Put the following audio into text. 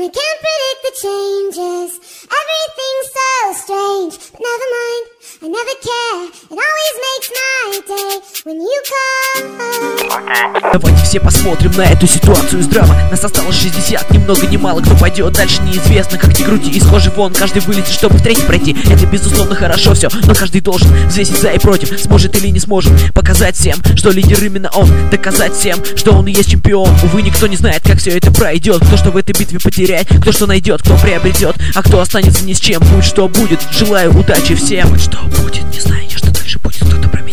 I can't predict the changes. Everything's so strange, but never mind, I never care. It always makes my day when you call. Давайте все посмотрим на эту ситуацию здраво. Нас осталось 60, ни много ни мало. Кто пойдет дальше, неизвестно, как ни крути. И схожий вон, каждый вылетит, чтобы в третий пройти. Это безусловно хорошо все, но каждый должен взвесить за и против. Сможет или не сможет показать всем, что лидер именно он. Доказать всем, что он и есть чемпион. Увы, никто не знает, как все это пройдет. Кто что в этой битве потеряет, кто что найдет, кто приобретет, а кто останется ни с чем. Будь что будет, желаю удачи всем. Будь что будет, не знаю я, что дальше будет. Кто-то